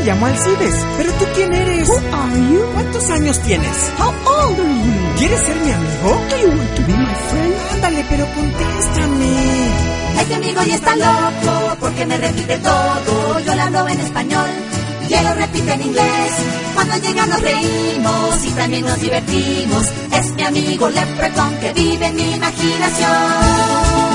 llamo Alcides. ¿Pero tú quién eres? Who are you? ¿Cuántos años tienes? How old are you? ¿Quieres ser mi amigo? Do you want to be my friend? Ándale, pero contéstame. Este amigo ya está loco porque me repite todo. Yo le hablo en español y él lo repite en inglés. Cuando llega nos reímos y también nos divertimos. Es mi amigo Leprechaun que vive en mi imaginación.